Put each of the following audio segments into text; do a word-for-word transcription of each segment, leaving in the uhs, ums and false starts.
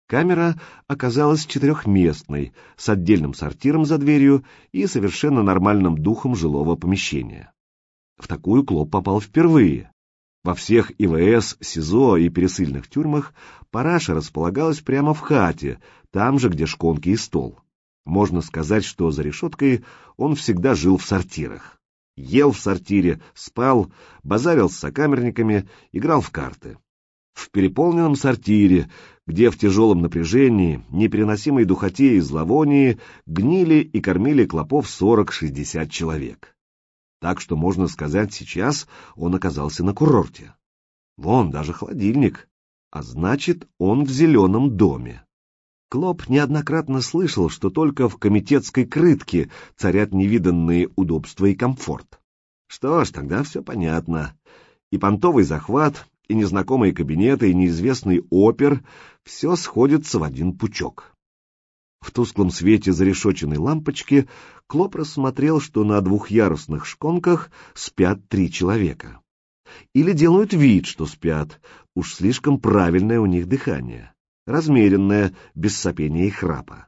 Камера оказалась четырехместной, с отдельным сортиром за дверью и совершенно нормальным духом жилого помещения. В такую Клоп попал впервые. Во всех ИВС, СИЗО и пересыльных тюрьмах параша располагалась прямо в хате, там же, где шконки и стол. Можно сказать, что за решеткой он всегда жил в сортирах. Ел в сортире, спал, базарил с сокамерниками, играл в карты. В переполненном сортире, где в тяжелом напряжении, непереносимой духоте и зловонии гнили и кормили клопов сорок-шестьдесят человек. Так что, можно сказать, сейчас он оказался на курорте. Вон, даже холодильник. А значит, он в зеленом доме. Клоп неоднократно слышал, что только в комитетской крытке царят невиданные удобства и комфорт. Что ж, тогда все понятно. И понтовый захват, и незнакомые кабинеты, и неизвестный опер — все сходится в один пучок. В тусклом свете зарешоченной лампочки Клоп рассмотрел, что на двухъярусных шконках спят три человека. Или делают вид, что спят, уж слишком правильное у них дыхание, размеренное, без сопения и храпа.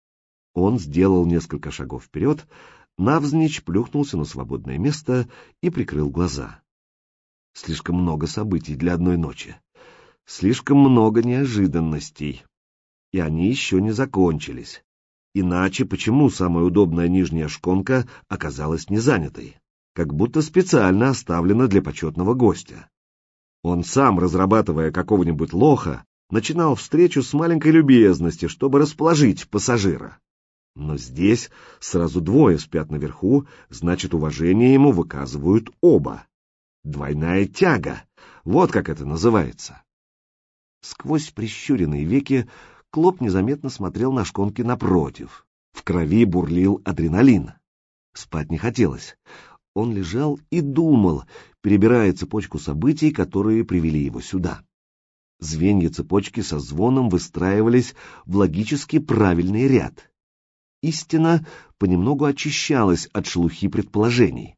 Он сделал несколько шагов вперед, навзничь плюхнулся на свободное место и прикрыл глаза. Слишком много событий для одной ночи. Слишком много неожиданностей. И они еще не закончились. Иначе почему самая удобная нижняя шконка оказалась не занятой? Как будто специально оставлена для почетного гостя. Он сам, разрабатывая какого-нибудь лоха, начинал встречу с маленькой любезности, чтобы расположить пассажира. Но здесь сразу двое спят наверху, значит, уважение ему выказывают оба. Двойная тяга, вот как это называется. Сквозь прищуренные веки Клоп незаметно смотрел на шконки напротив. В крови бурлил адреналин. Спать не хотелось. Он лежал и думал, перебирая цепочку событий, которые привели его сюда. Звенья цепочки со звоном выстраивались в логически правильный ряд. Истина понемногу очищалась от шелухи предположений.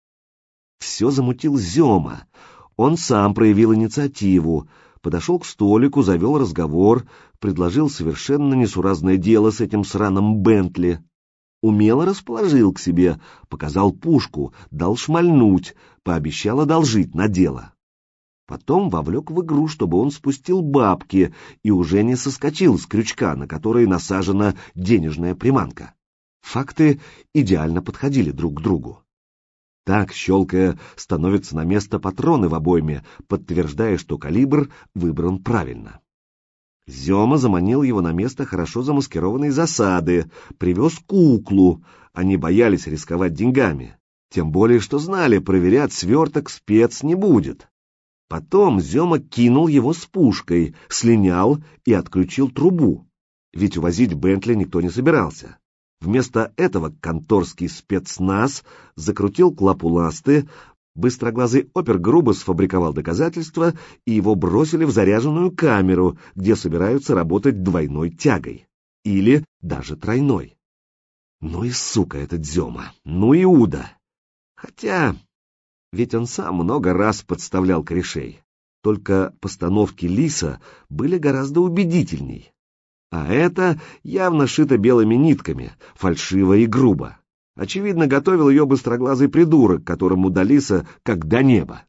Все замутил Зема. Он сам проявил инициативу, подошел к столику, завел разговор, предложил совершенно несуразное дело с этим сраным Бентли. Умело расположил к себе, показал пушку, дал шмальнуть, пообещал одолжить на дело. Потом вовлек в игру, чтобы он спустил бабки и уже не соскочил с крючка, на который насажена денежная приманка. Факты идеально подходили друг к другу. Так, щелкая, становятся на место патроны в обойме, подтверждая, что калибр выбран правильно. Зема заманил его на место хорошо замаскированной засады, привез куклу. Они боялись рисковать деньгами, тем более, что знали, проверять сверток спец не будет. Потом Зема кинул его с пушкой, слинял и отключил трубу, ведь увозить Бентли никто не собирался. Вместо этого конторский спецназ закрутил клапу ласты, быстроглазый опер грубо сфабриковал доказательства, и его бросили в заряженную камеру, где собираются работать двойной тягой. Или даже тройной. Ну и сука этот Зема, ну и Уда. Хотя, ведь он сам много раз подставлял корешей. Только постановки Лиса были гораздо убедительней. А это явно шито белыми нитками, фальшиво и грубо. Очевидно, готовил ее быстроглазый придурок, которому до Лиса как до неба.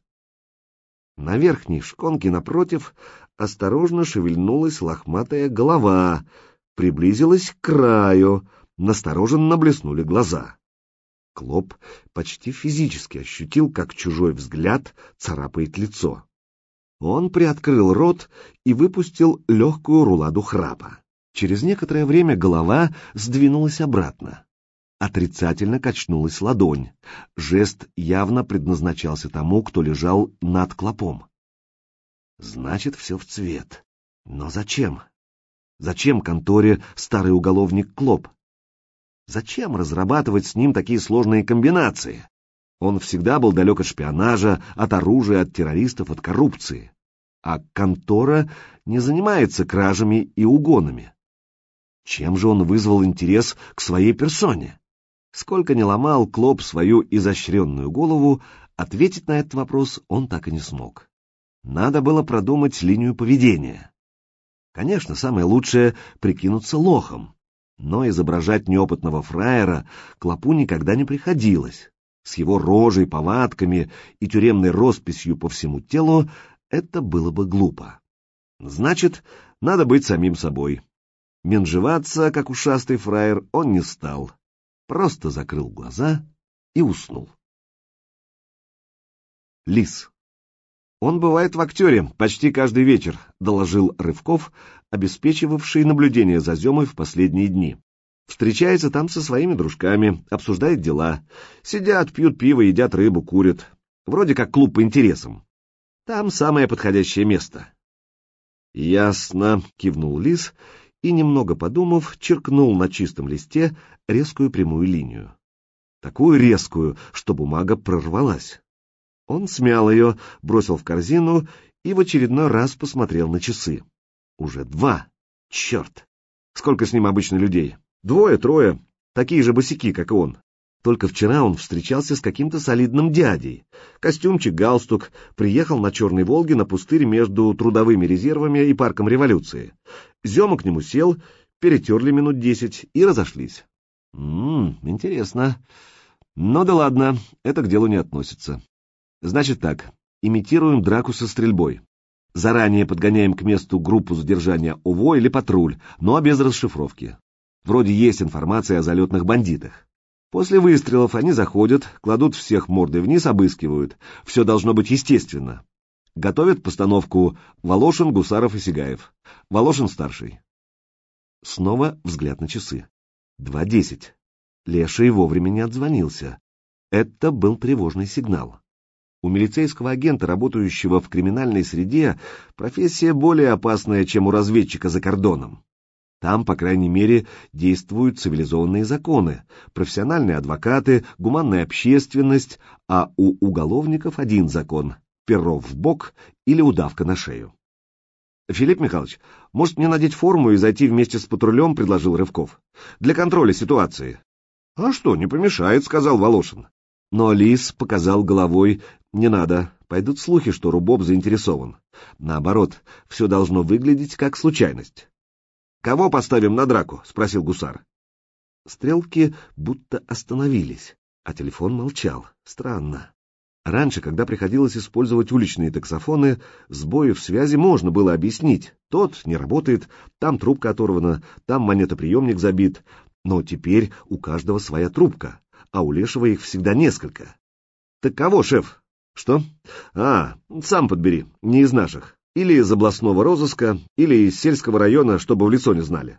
На верхней шконке напротив осторожно шевельнулась лохматая голова, приблизилась к краю, настороженно блеснули глаза. Клоп почти физически ощутил, как чужой взгляд царапает лицо. Он приоткрыл рот и выпустил легкую руладу храпа. Через некоторое время голова сдвинулась обратно. Отрицательно качнулась ладонь. Жест явно предназначался тому, кто лежал над клопом. Значит, все в цвет. Но зачем? Зачем конторе старый уголовник Клоп? Зачем разрабатывать с ним такие сложные комбинации? Он всегда был далек от шпионажа, от оружия, от террористов, от коррупции. А контора не занимается кражами и угонами. Чем же он вызвал интерес к своей персоне? Сколько ни ломал Клоп свою изощренную голову, ответить на этот вопрос он так и не смог. Надо было продумать линию поведения. Конечно, самое лучшее — прикинуться лохом. Но изображать неопытного фраера Клопу никогда не приходилось. С его рожей, повадками и тюремной росписью по всему телу это было бы глупо. Значит, надо быть самим собой. Менжеваться, как ушастый фраер, он не стал. Просто закрыл глаза и уснул. Лис. «Он бывает в актере почти каждый вечер», — доложил Рывков, обеспечивавший наблюдение за Земой в последние дни. «Встречается там со своими дружками, обсуждает дела. Сидят, пьют пиво, едят рыбу, курят. Вроде как клуб по интересам. Там самое подходящее место». «Ясно», — кивнул Лис и, немного подумав, черкнул на чистом листе резкую прямую линию. Такую резкую, что бумага прорвалась. Он смял ее, бросил в корзину и в очередной раз посмотрел на часы. Уже два. Черт! Сколько с ним обычно людей? Двое, трое. Такие же босяки, как и он. Только вчера он встречался с каким-то солидным дядей. Костюмчик, галстук, приехал на Черной Волге на пустырь между трудовыми резервами и парком революции. Зема к нему сел, перетерли минут десять и разошлись. Ммм, интересно. Ну да ладно, это к делу не относится. Значит так, имитируем драку со стрельбой. Заранее подгоняем к месту группу задержания ОВО или патруль, но без расшифровки. Вроде есть информация о залетных бандитах. После выстрелов они заходят, кладут всех мордой вниз, обыскивают. Все должно быть естественно. Готовят постановку Волошин, Гусаров и Сигаев. Волошин старший. Снова взгляд на часы. два десять. Леший вовремя не отзвонился. Это был тревожный сигнал. У милицейского агента, работающего в криминальной среде, профессия более опасная, чем у разведчика за кордоном. Там, по крайней мере, действуют цивилизованные законы, профессиональные адвокаты, гуманная общественность, а у уголовников один закон — перо в бок или удавка на шею. «Филипп Михайлович, может мне надеть форму и зайти вместе с патрулем?» — предложил Рывков. «Для контроля ситуации». «А что, не помешает», — сказал Волошин. Но Лис показал головой: «Не надо, пойдут слухи, что Рубоб заинтересован. Наоборот, все должно выглядеть как случайность». «Кого поставим на драку?» — спросил гусар. Стрелки будто остановились, а телефон молчал. Странно. Раньше, когда приходилось использовать уличные таксофоны, сбои в связи можно было объяснить. Тот не работает, там трубка оторвана, там монетоприемник забит. Но теперь у каждого своя трубка, а у Лешего их всегда несколько. «Так кого, шеф?» «Что? А, сам подбери, не из наших. Или из областного розыска, или из сельского района, чтобы в лицо не знали».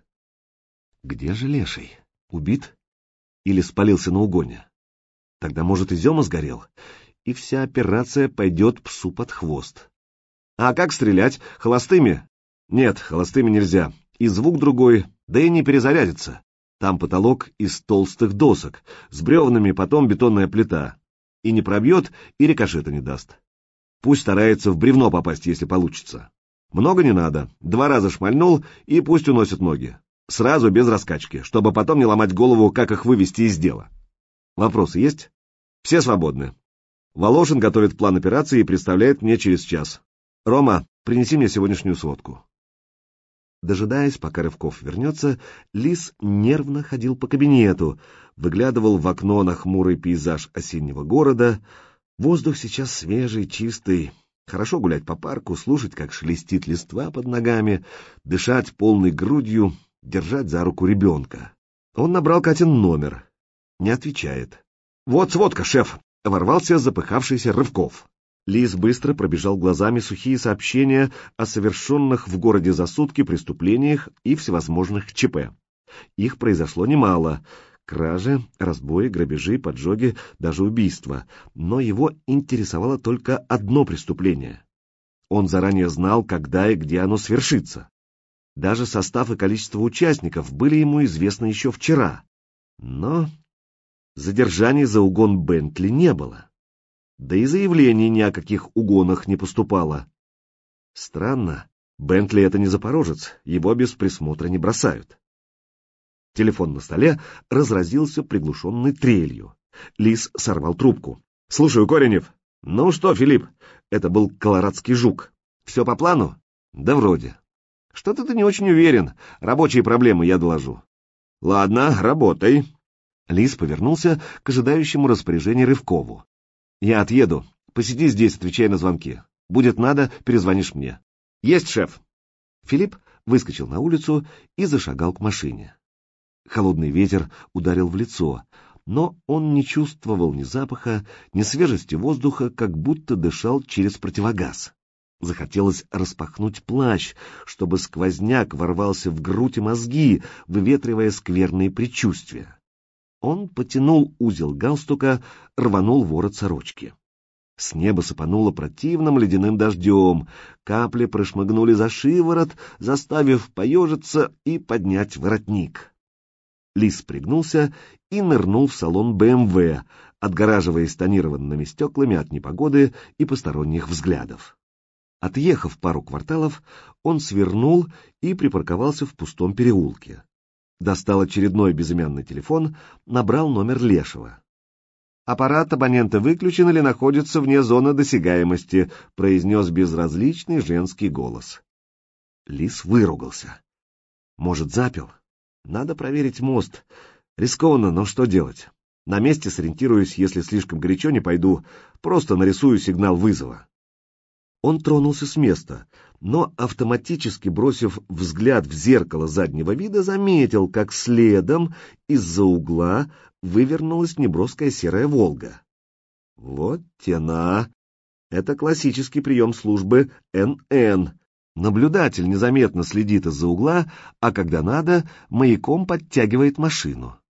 Где же Леший? Убит? Или спалился на угоне? Тогда, может, и Зема сгорел, и вся операция пойдет псу под хвост. А как стрелять? Холостыми? Нет, холостыми нельзя. И звук другой, да и не перезарядится. Там потолок из толстых досок, с бревнами, потом бетонная плита. И не пробьет, и рикошета не даст. Пусть старается в бревно попасть, если получится. Много не надо, два раза шмальнул, и пусть уносит ноги. Сразу без раскачки, чтобы потом не ломать голову, как их вывести из дела. Вопросы есть? Все свободны. Волошин готовит план операции и представляет мне через час. Рома, принеси мне сегодняшнюю сводку. Дожидаясь, пока Рывков вернется, Лис нервно ходил по кабинету, выглядывал в окно на хмурый пейзаж осеннего города. Воздух сейчас свежий, чистый. Хорошо гулять по парку, слушать, как шелестит листва под ногами, дышать полной грудью, держать за руку ребенка. Он набрал Катин номер. Не отвечает. «Вот сводка, шеф!» — ворвался запыхавшийся Рывков. Лис быстро пробежал глазами сухие сообщения о совершенных в городе за сутки преступлениях и всевозможных ЧП. Их произошло немало. Кражи, разбои, грабежи, поджоги, даже убийства. Но его интересовало только одно преступление. Он заранее знал, когда и где оно свершится. Даже состав и количество участников были ему известны еще вчера. Но задержаний за угон Бентли не было. Да и заявлений ни о каких угонах не поступало. Странно, Бентли — это не запорожец, его без присмотра не бросают. Телефон на столе разразился приглушенной трелью. Лис сорвал трубку. «Слушаю, Коренев». «Ну что, Филипп?» Это был колорадский жук. «Все по плану?» «Да вроде». Что-то ты не очень уверен. Рабочие проблемы я доложу. Ладно, работай. Лис повернулся к ожидающему распоряжения Рывкову. Я отъеду. Посиди здесь, отвечай на звонки. Будет надо, перезвонишь мне. Есть, шеф. Филипп выскочил на улицу и зашагал к машине. Холодный ветер ударил в лицо, но он не чувствовал ни запаха, ни свежести воздуха, как будто дышал через противогаз. Захотелось распахнуть плащ, чтобы сквозняк ворвался в грудь и мозги, выветривая скверные предчувствия. Он потянул узел галстука, рванул ворот сорочки. С неба сыпануло противным ледяным дождем, капли прошмыгнули за шиворот, заставив поежиться и поднять воротник. Лис пригнулся и нырнул в салон бэ эм вэ, отгораживаясь тонированными стеклами от непогоды и посторонних взглядов. Отъехав пару кварталов, он свернул и припарковался в пустом переулке. Достал очередной безымянный телефон, набрал номер Лешего. «Аппарат абонента выключен или находится вне зоны досягаемости», — произнес безразличный женский голос. Лис выругался. «Может, запил? Надо проверить мост. Рискованно, но что делать? На месте сориентируюсь, если слишком горячо не пойду, просто нарисую сигнал вызова». Он тронулся с места, но, автоматически бросив взгляд в зеркало заднего вида, заметил, как следом из-за угла вывернулась неброская серая «Волга». Вот тена! Это классический прием службы эн эн. Наблюдатель незаметно следит из-за угла, а когда надо, маяком подтягивает машину.